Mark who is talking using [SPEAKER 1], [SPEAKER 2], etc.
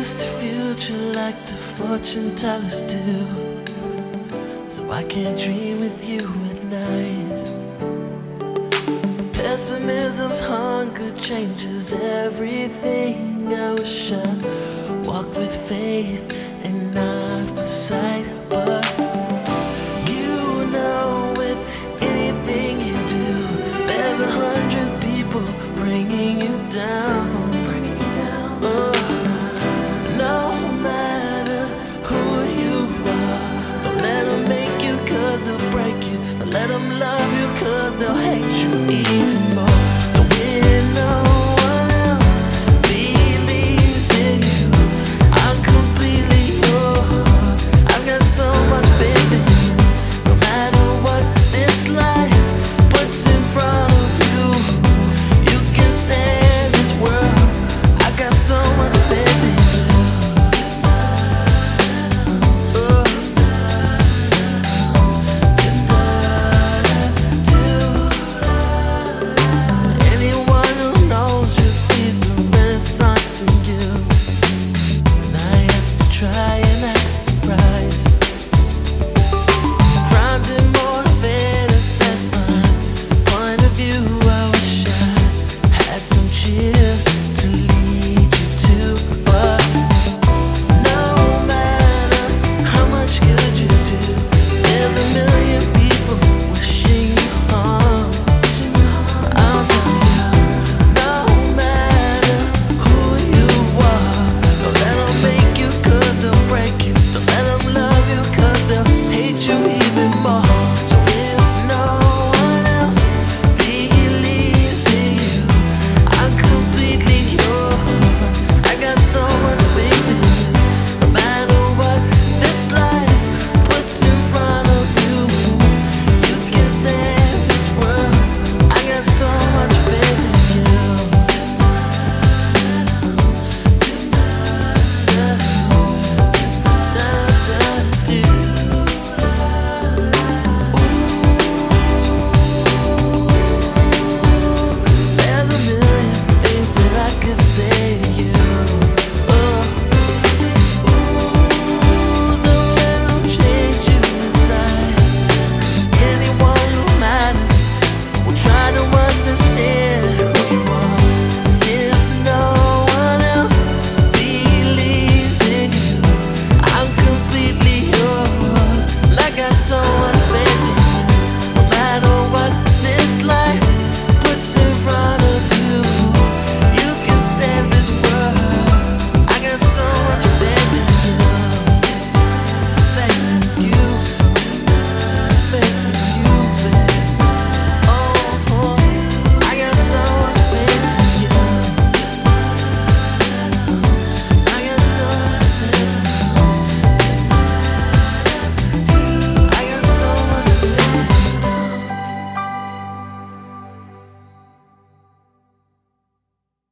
[SPEAKER 1] used the future like the fortune tellers do, so I can't dream with you at night. Pessimism's hunger changes everything. I wish I walked with faith and not with sight, but you know with anything you do, there's 100 people bringing you down.